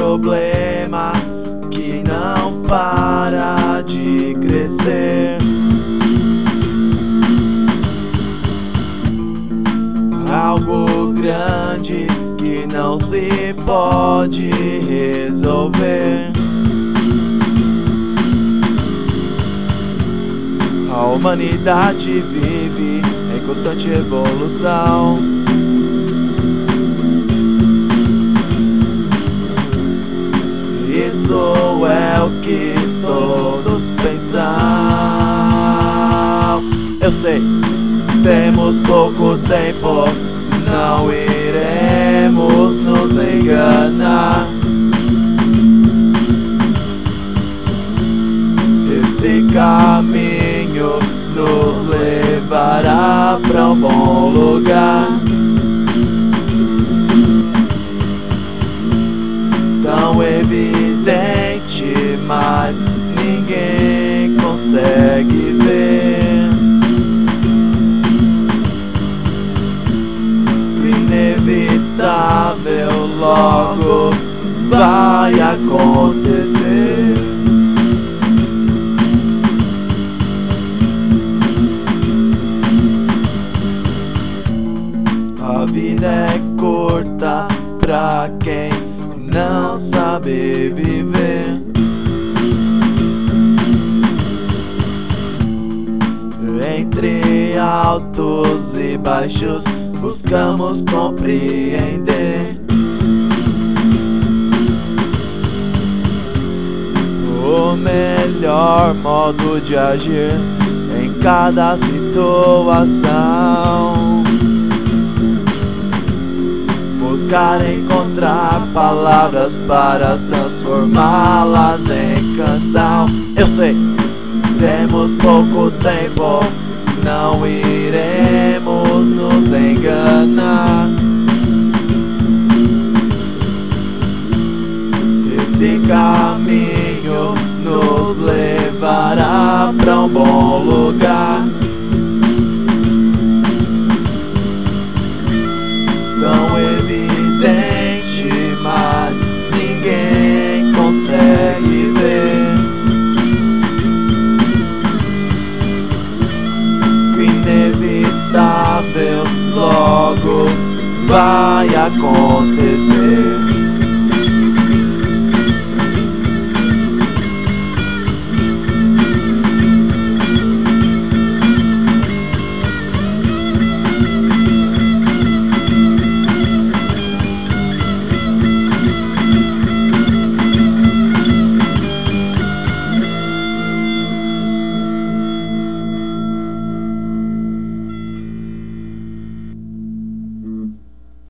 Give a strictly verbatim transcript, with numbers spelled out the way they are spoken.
problema que não para de crescer. Algo grande que não se pode resolver. A humanidade vive em constante evolução. Isso é o que todos pensam. Eu sei, temos pouco tempo, não iremos nos enganar. Esse caminho nos levará pra um bom lugar. Tão evidente, mas ninguém consegue ver. O inevitável logo vai acontecer. A vida é curta pra quem não sabe viver. Entre altos e baixos buscamos compreender. O melhor modo de agir em cada situação. Buscar encontrar palavras para transformá-las em canção. Eu sei, temos pouco tempo, não iremos nos enganar. Esse caminho nos levará pra um bom lugar. Tão evidente, mas ninguém consegue ver. O inevitável logo vai acontecer.